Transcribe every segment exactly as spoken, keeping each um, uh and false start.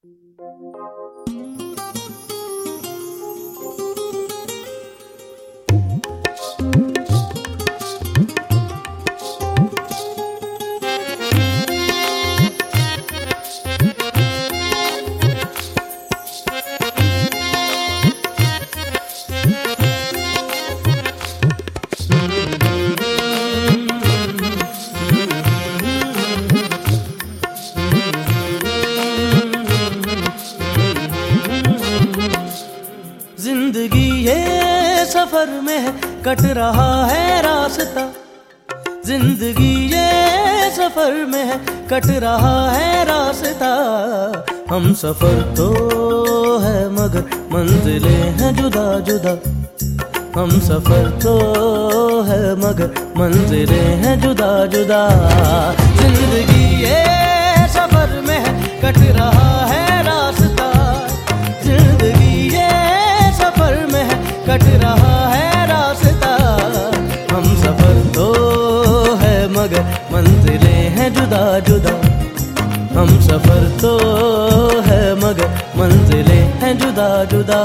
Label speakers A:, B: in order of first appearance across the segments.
A: जिंदगी ये सफर में है, कट रहा है रास्ता। जिंदगी ये सफर में है, कट रहा है रास्ता। हम सफर तो है मगर मंजिलें हैं जुदा जुदा। हम सफर तो है मगर मंजिलें हैं जुदा जुदा। जिंदगी ये सफर में है, कट रहा है रास्ता। जिंदगी ये सफर में है, कट रहा है रास्ता। हम सफर तो है मगर मंजिलें हैं जुदा जुदा। हम सफर तो है मगर मंजिलें हैं जुदा जुदा।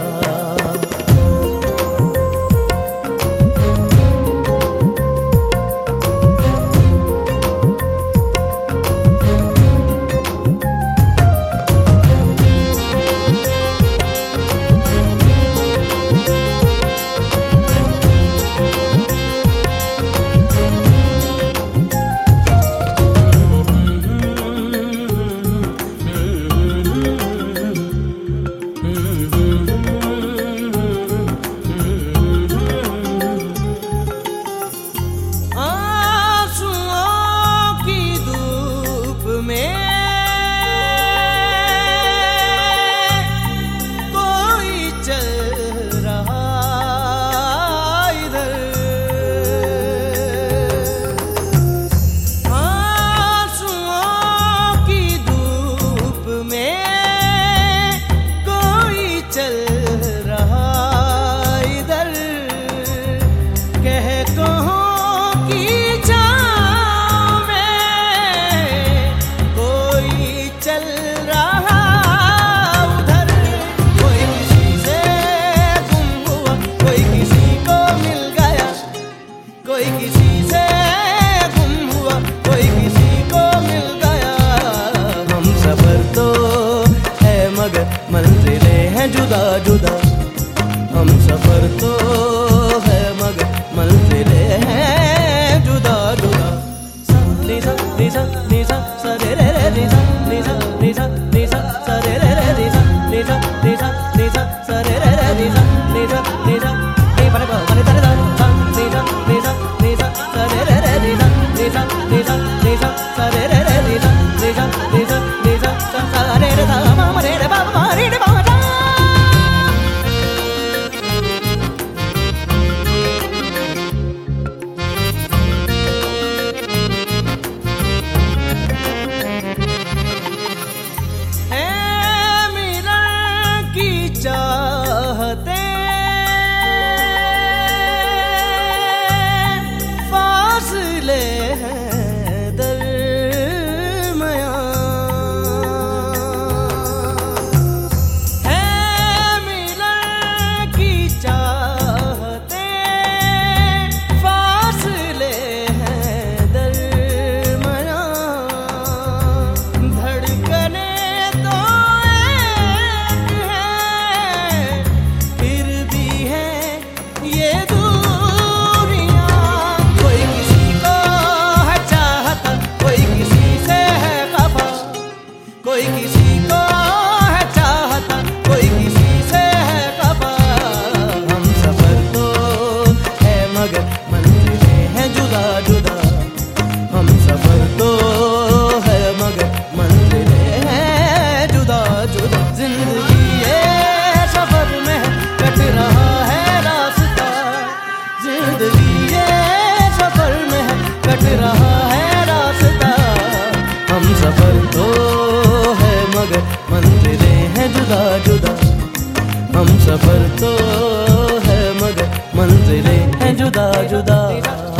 A: कोई किसी से गुम हुआ, कोई किसी को मिल गया। हम सफर तो है मगर मंजिलें हैं जुदा जुदा। हम सफर तो है मगर मंजिलें हैं जुदा जुदा। निसा निसा निसा सा रे रे रे निसा निसा निसा निसा सा रे रे रे निसा निसा निसा निसा सा रे रे रे निसा निसा निसा ए परे को परे तरे दा निसा निसा निसा सा रे रे रे निसा निसा निसा निसा सा रे रे रे निसा निसा निसा निसा सा रे रे दा मा मा रे रे बा मा रे रे बा दा। चाहते फासले हैं दरमियां, है मिलन की चाहते फासले हैं दरमियां। धड़कने तो ये दूरियां, कोई किसी को है चाहता, कोई किसी से है खफा। कोई किसी को है चाहता, कोई किसी से है खफा। हम सफर तो है मगर मंजिलें हैं जुदा जुदा। हम सफर तो है मगर मंजिलें हैं जुदा जुदा। जिंदगी ये सफर में है, कट रहा है रास्ता। जिंदगी ये सफर में है, कट रहा है रास्ता। हम सफर तो है मगर मंजिलें हैं जुदा जुदा। हम सफर तो है मगर मंजिलें हैं जुदा जुदा।